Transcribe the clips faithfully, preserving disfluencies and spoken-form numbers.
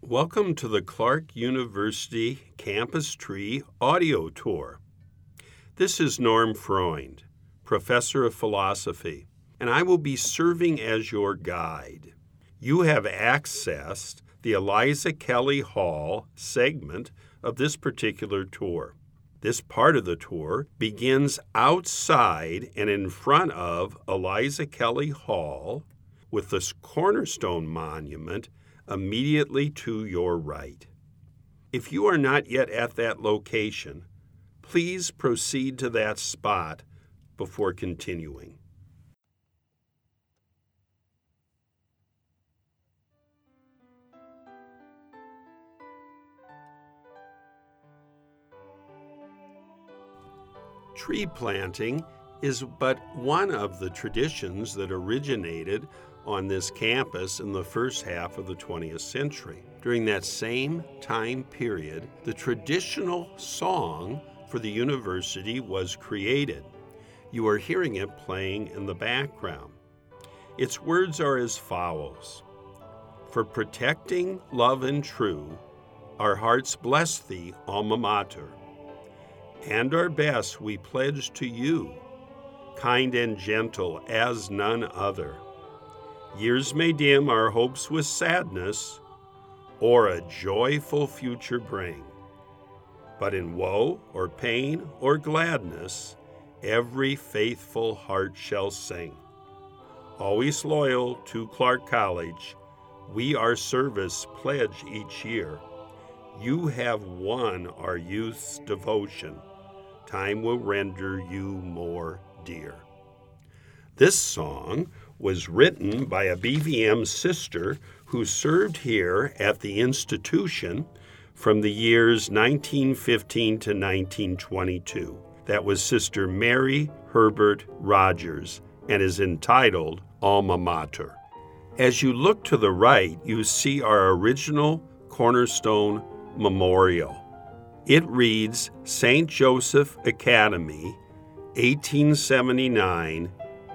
Welcome to the Clark University Campus Tree Audio Tour. This is Norm Freund, Professor of Philosophy, and I will be serving as your guide. You have accessed the Eliza Kelly Hall segment of this particular tour. This part of the tour begins outside and in front of Eliza Kelly Hall with this Cornerstone Monument immediately to your right. If you are not yet at that location, please proceed to that spot before continuing. Tree planting is but one of the traditions that originated on this campus in the first half of the twentieth century. During that same time period, the traditional song for the university was created. You are hearing it playing in the background. Its words are as follows: "For protecting love and true, our hearts bless thee, alma mater. And our best we pledge to you, kind and gentle as none other. Years may dim our hopes with sadness, or a joyful future bring. But in woe or pain or gladness, every faithful heart shall sing. Always loyal to Clark College, we our service pledge each year. You have won our youth's devotion. Time will render you more dear." This song was written by a B V M sister who served here at the institution from the years nineteen fifteen to nineteen twenty-two. That was Sister Mary Herbert Rogers and is entitled Alma Mater. As you look to the right, you see our original Cornerstone Memorial. It reads Saint Joseph Academy, eighteen seventy-nine,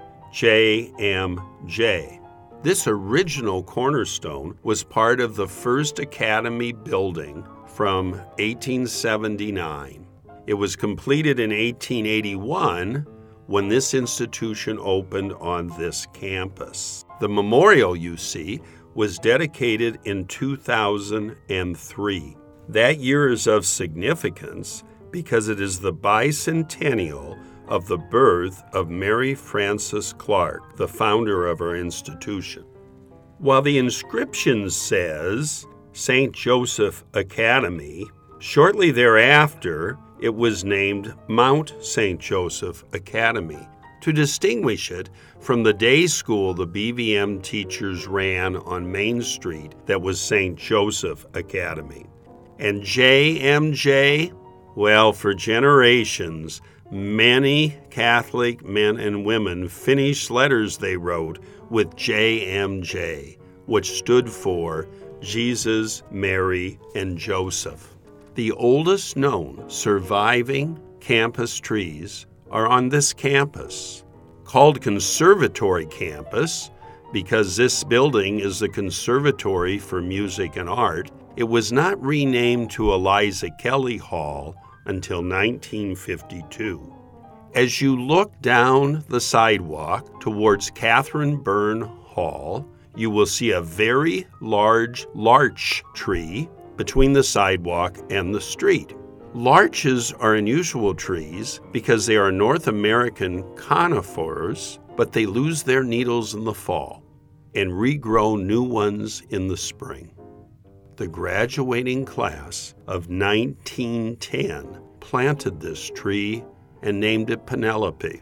J M J. This original cornerstone was part of the first academy building from eighteen seventy-nine. It was completed in eighteen eighty-one when this institution opened on this campus. The memorial you see was dedicated in two thousand three. That year is of significance because it is the bicentennial of the birth of Mary Frances Clark, the founder of our institution. While the inscription says Saint Joseph Academy, shortly thereafter it was named Mount Saint Joseph Academy to distinguish it from the day school the B V M teachers ran on Main Street that was Saint Joseph Academy. And J M J, well, for generations, many Catholic men and women finished letters they wrote with J M J, which stood for Jesus, Mary, and Joseph. The oldest known surviving campus trees are on this campus. Called Conservatory Campus because this building is the Conservatory for Music and Art, it was not renamed to Eliza Kelly Hall until nineteen fifty-two. As you look down the sidewalk towards Catherine Byrne Hall, you will see a very large larch tree between the sidewalk and the street. Larches are unusual trees because they are North American conifers, but they lose their needles in the fall and regrow new ones in the spring. The graduating class of nineteen ten planted this tree and named it Penelope.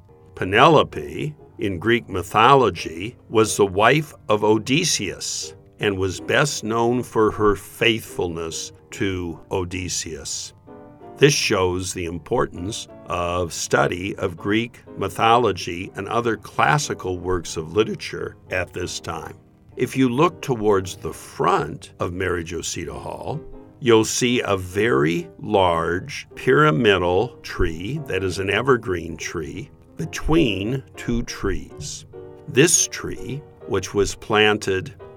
Penelope, in Greek mythology, was the wife of Odysseus and was best known for her faithfulness to Odysseus. This shows the importance of study of Greek mythology and other classical works of literature at this time. If you look towards the front of Mary Josita Hall, you'll see a very large pyramidal tree that is an evergreen tree between two trees. This tree, which was planted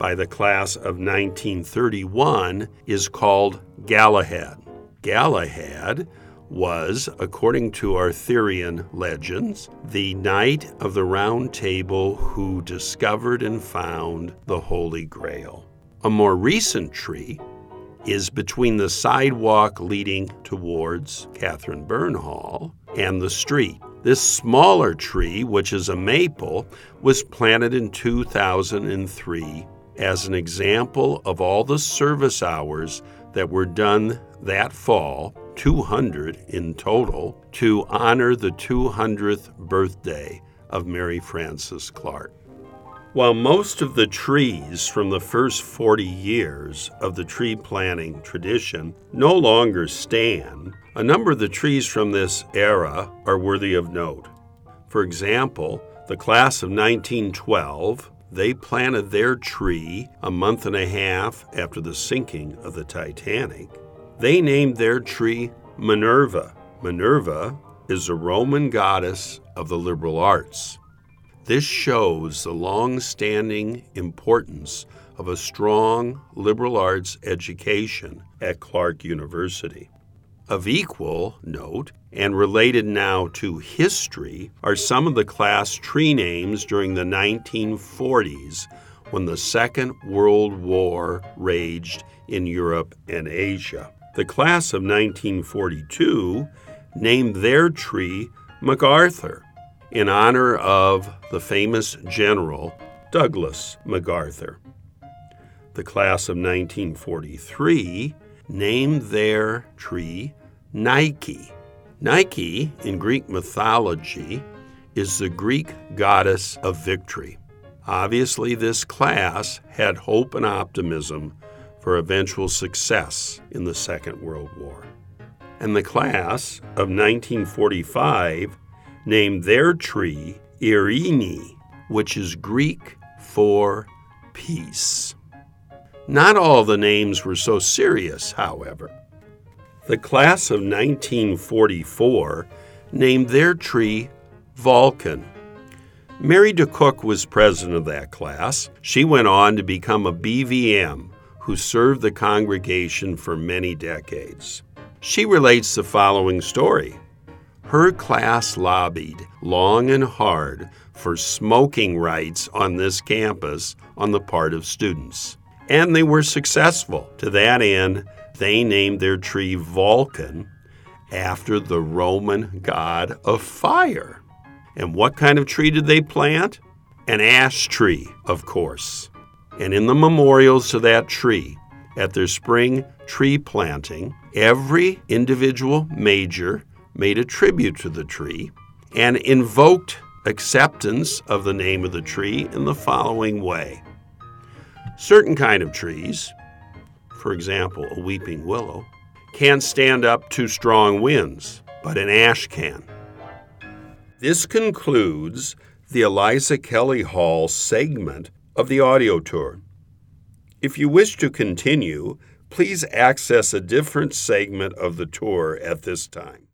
by the class of nineteen thirty-one is called Galahad. Galahad was, according to Arthurian legends, the knight of the Round Table who discovered and found the Holy Grail. A more recent tree is between the sidewalk leading towards Catherine Burn Hall and the street. This smaller tree, which is a maple, was planted in two thousand three as an example of all the service hours that were done that fall, two hundred in total, to honor the two hundredth birthday of Mary Frances Clark. While most of the trees from the first forty years of the tree planting tradition no longer stand, a number of the trees from this era are worthy of note. For example, the class of nineteen twelve, they planted their tree a month and a half after the sinking of the Titanic. They named their tree Minerva. Minerva is a Roman goddess of the liberal arts. This shows the long-standing importance of a strong liberal arts education at Clark University. Of equal note, and related now to history, are some of the class tree names during the nineteen forties when the Second World War raged in Europe and Asia. The class of nineteen forty-two named their tree MacArthur, in honor of the famous general Douglas MacArthur. The class of nineteen forty-three named their tree Nike. Nike, in Greek mythology, is the Greek goddess of victory. Obviously, this class had hope and optimism for eventual success in the Second World War. And the class of nineteen forty-five named their tree Irene, which is Greek for peace. Not all the names were so serious, however. The class of nineteen forty-four named their tree Vulcan. Mary DeCook was president of that class. She went on to become a B V M who served the congregation for many decades. She relates the following story. Her class lobbied long and hard for smoking rights on this campus on the part of students. And they were successful. To that end, they named their tree Vulcan after the Roman god of fire. And what kind of tree did they plant? An ash tree, of course. And in the memorials to that tree, at their spring tree planting, every individual major made a tribute to the tree and invoked acceptance of the name of the tree in the following way. Certain kind of trees, for example, a weeping willow, can't stand up to strong winds, but an ash can. This concludes the Eliza Kelly Hall segment of the audio tour. If you wish to continue, please access a different segment of the tour at this time.